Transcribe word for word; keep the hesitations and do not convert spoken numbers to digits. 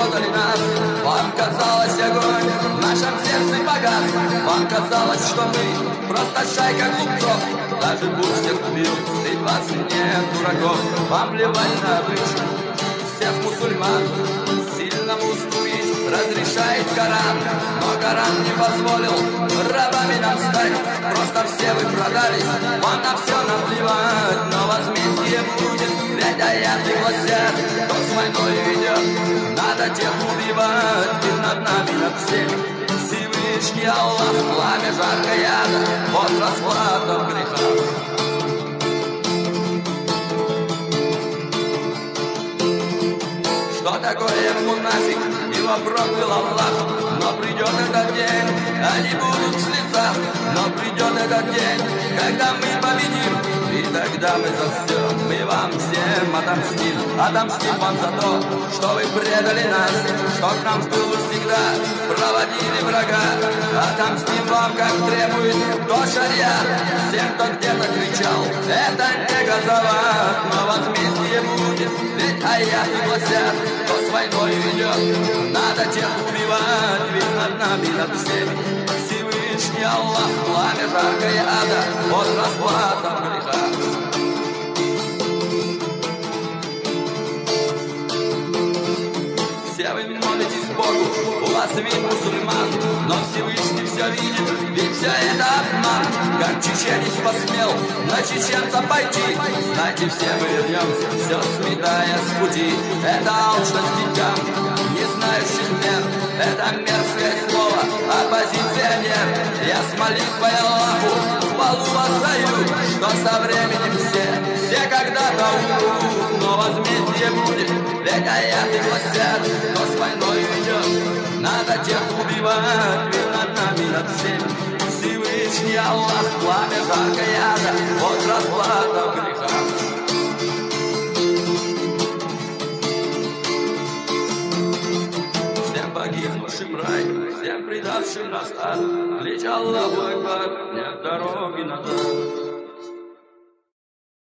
продали нас. Вам казалось, огонь в нашем сердце погас. Вам казалось, что мы просто шайка глупцов. Даже Буш всех убил, ты двадцать нет дураков. Вам плевать на обычай всех мусульман. Сильному уступить разрешает Коран, но Коран не позволил рабами нам стать. Просто все вы продались, вам на все наплевать. Но возмездие будет, ведь аяты гласят: кто с войной ведет, надо тех убивать. И над нами, над всеми Всевышний Аллах, пламя жаркое яда, вот расплата в грехах. Что такое мунафик? Его проклял Аллах. Но придет этот день, они будут в слезах. Но придет этот день, когда мы победим. И тогда мы за все, мы вам всем отомстим. Отомстим вам за то, что вы предали нас, что к нам в тылу всегда проводили врага. Отомстим вам, как требует до шариат. Всем, кто где-то кричал, это не газоват. Но возмездие будет, ведь аяты гласят: кто с войной ведет, надо тех убивать. Ведь над нами, над всеми Всевышний Аллах, пламя жаркое ада, вот расплата в грехах. Все вы молитесь Богу, у вас вид мусульман, но Всевышний все видит, ведь все это обман. Как чеченец посмел на чеченца пойти, знаете, все мы вернемся, все сметая с пути. Это алчность деньгам, не знающих мер, это мерзкое слово оппозиционер. Я с молитвой Аллаху хвалу воздаю, что со временем все, все когда-то умрут. Но возмездие будет, ведь аяты гласят: кто с войной ведет, надо тех убивать. Ведь над нами, над всеми Всевышний Аллах, пламя жаркое ада, вот расплата в грехах. Всем погибнувшим рай, всем предавшим нас ад, клич Аллаху Акбар, нет дороги назад.